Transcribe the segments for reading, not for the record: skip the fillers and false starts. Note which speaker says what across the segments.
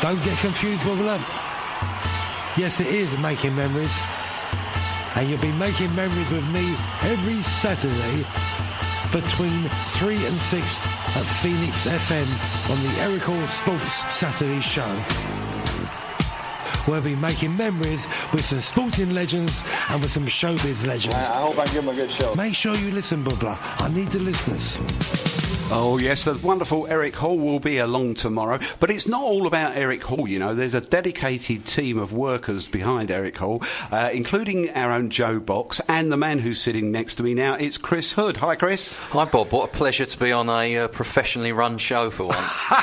Speaker 1: Don't get confused, Bubbler. Yes, it is Making Memories. And you'll be making memories with me every Saturday between 3 and 6 at Phoenix FM on the Eric Hall Sports Saturday Show. We'll be making memories with some sporting legends and with some showbiz legends.
Speaker 2: I hope I give them a good show.
Speaker 1: Make sure you listen, Bubbler. I need the listeners.
Speaker 3: Oh, yes, the wonderful Eric Hall will be along tomorrow. But it's not all about Eric Hall, you know. There's a dedicated team of workers behind Eric Hall, including our own Joe Box and the man who's sitting next to me now. It's Chris Hood. Hi, Chris.
Speaker 4: Hi, Bob. What a pleasure to be on a professionally run show for once.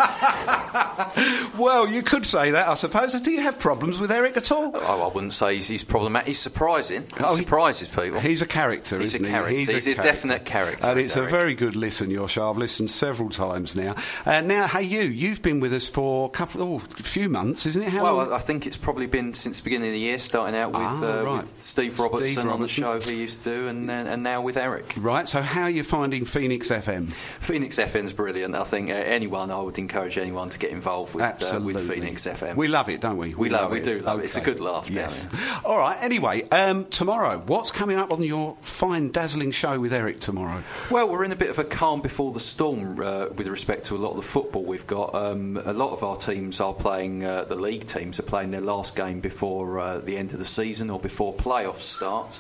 Speaker 3: Well, you could say that, I suppose. Do you have problems with Eric at all?
Speaker 4: Oh, I wouldn't say he's problematic. He's surprising. He surprises people.
Speaker 3: He's a character,
Speaker 4: He's
Speaker 3: isn't
Speaker 4: a character.
Speaker 3: he?
Speaker 4: He's a definite character.
Speaker 3: And it's
Speaker 4: Eric.
Speaker 3: a very good listen, your show. I've listened several times now. Now, hey, you've been with us for a few months, isn't it? How long?
Speaker 4: I think it's probably been since the beginning of the year, starting out with Steve Robertson on the show he used to do, and now with Eric.
Speaker 3: Right, so how are you finding Phoenix FM?
Speaker 4: Phoenix FM's brilliant. I think I would encourage anyone to get involved with Phoenix FM.
Speaker 3: We love it, don't we?
Speaker 4: We do love it. It's a good laugh.
Speaker 3: Yes. All right, anyway, tomorrow, what's coming up on your fine, dazzling show with Eric tomorrow?
Speaker 4: Well, we're in a bit of a calm before the storm with respect to a lot of the football we've got. A lot of our teams are playing, the league teams are playing their last game before the end of the season or before playoffs start.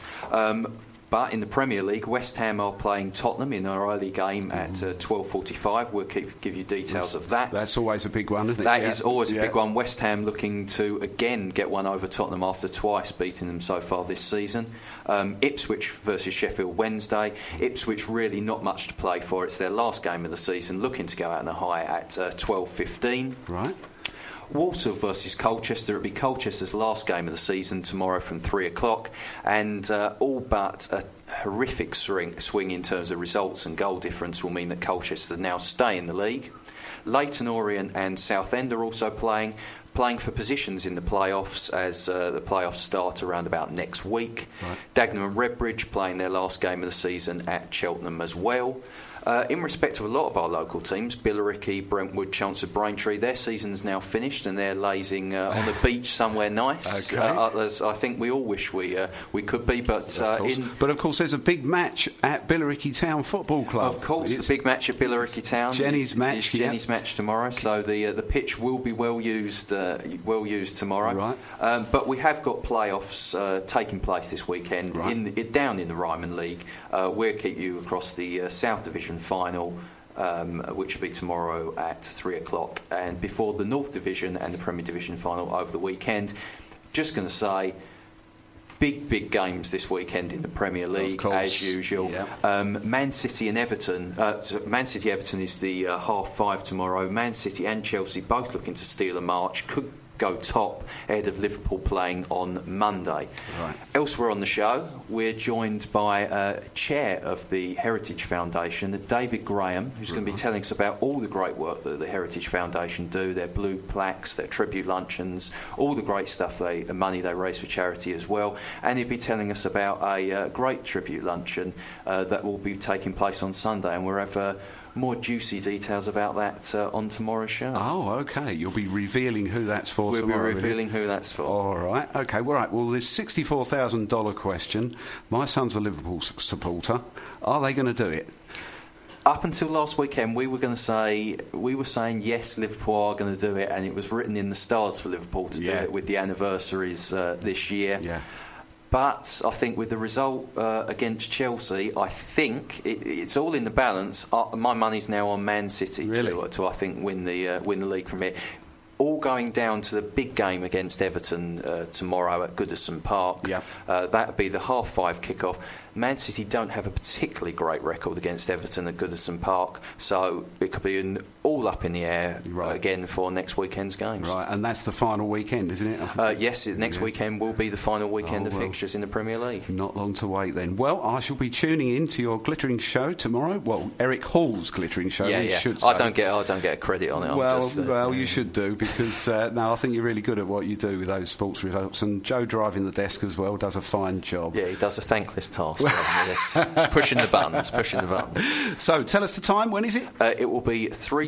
Speaker 4: But in the Premier League, West Ham are playing Tottenham in our early game at 12:45. We'll give you details of that.
Speaker 3: That's always a big one, isn't it?
Speaker 4: That is always a big one. West Ham looking to, again, get one over Tottenham after twice beating them so far this season. Ipswich versus Sheffield Wednesday. Ipswich really not much to play for. It's their last game of the season, looking to go out on a high at 12:15.
Speaker 3: Right.
Speaker 4: Walsall versus Colchester. It'll be Colchester's last game of the season tomorrow from 3 o'clock, and all but a horrific swing in terms of results and goal difference will mean that Colchester now stay in the league. Leyton Orient and Southend are also playing for positions in the playoffs as the playoffs start around about next week. Right. Dagenham and Redbridge playing their last game of the season at Cheltenham as well. In respect to a lot of our local teams, Billericay, Brentwood, Chelmsford, Braintree, their season's now finished and they're lazing on the beach somewhere nice.
Speaker 3: Okay.
Speaker 4: As I think we all wish we could be, but
Speaker 3: of course there's a big match at Billericay Town Football Club.
Speaker 4: Of course, the big match at Billericay Town.
Speaker 3: Jenny's match
Speaker 4: tomorrow. So the pitch will be well used tomorrow.
Speaker 3: Right.
Speaker 4: But we have got playoffs taking place this weekend down in the Ryman League. We'll keep you across the South Division final, which will be tomorrow at 3 o'clock, and before the North Division and the Premier Division final over the weekend. Just going to say, big games this weekend in the Premier League as usual. Yeah. Man City and Everton. Man City Everton is the 5:30 tomorrow. Man City and Chelsea both looking to steal a march. Could go top ahead of Liverpool playing on Monday.
Speaker 3: Right.
Speaker 4: Elsewhere on the show, we're joined by chair of the Heritage Foundation, David Graham, who's going to be telling us about all the great work that the Heritage Foundation do, their blue plaques, their tribute luncheons, all the great stuff, the money they raise for charity as well. And he'll be telling us about a great tribute luncheon that will be taking place on Sunday, and we'll have more juicy details about that on tomorrow's show.
Speaker 3: Oh, OK. You'll be revealing who that's for tomorrow.
Speaker 4: We'll be revealing who that's for.
Speaker 3: All right. OK, well, this $64,000 question. My son's a Liverpool supporter. Are they going to do it?
Speaker 4: Up until last weekend, we were saying yes, Liverpool are going to do it, and it was written in the stars for Liverpool to do it with the anniversaries this year. Yeah. But I think with the result against Chelsea, I think it's all in the balance. My money's now on Man City to I think win the league from here. All going down to the big game against Everton tomorrow at Goodison Park. Yeah. That would be the 5:30 kickoff. Man City don't have a particularly great record against Everton at Goodison Park, so it could be all up in the air again for next weekend's games.
Speaker 3: Right, and that's the final weekend, isn't it?
Speaker 4: Yes, next weekend will be the final weekend of fixtures in the Premier League.
Speaker 3: Not long to wait then. Well, I shall be tuning in to your glittering show tomorrow. Well, Eric Hall's glittering show.
Speaker 4: Yeah. I don't get a credit on it.
Speaker 3: Well, you should do, because I think you're really good at what you do with those sports results. And Joe driving the desk as well does a fine job.
Speaker 4: Yeah, he does a thankless task. Pushing the buttons. So
Speaker 3: tell us the time. When is it?
Speaker 4: It will be 3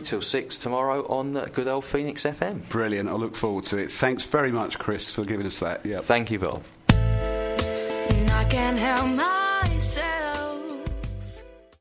Speaker 4: till 6 tomorrow on good old Phoenix FM.
Speaker 3: Brilliant. I look forward to it. Thanks very much, Chris, for giving us that. Yeah.
Speaker 4: Thank you, Bill.
Speaker 2: I can't help myself.